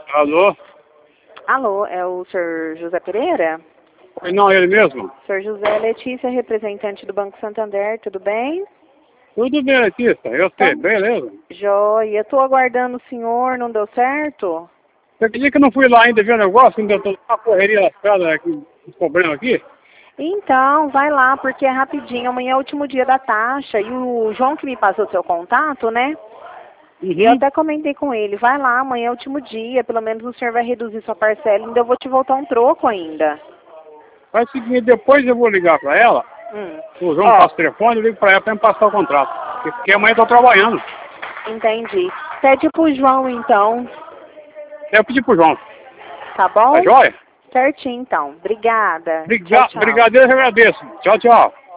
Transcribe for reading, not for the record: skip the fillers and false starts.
Alô? Alô, é o senhor José Pereira? Oi, não, ele mesmo? Senhor José Letícia, representante do Banco Santander, tudo bem? Tudo bem, Letícia, eu sei, Então, beleza. joia, estou aguardando o senhor, não deu certo? Você acredita que eu não fui lá ainda ver o negócio, ainda estou na correria lascada aqui, com problema aqui? Então, vai lá, porque é rapidinho, amanhã é o último dia da taxa, e o João que me passou seu contato, né? Eu até comentei com ele, vai lá, amanhã é o último dia, pelo menos o senhor vai reduzir sua parcela, ainda eu vou te voltar um troco ainda. Faz o seguinte, depois eu vou ligar para ela, o João passa o telefone, eu ligo para ela para me passar o contrato. Porque amanhã eu estou trabalhando. Entendi. Pede pro João, então, Eu pedi pro João. tá bom? Tá joia? Certinho, então. Obrigada. Tchau, tchau. Obrigado, eu agradeço. Tchau, tchau.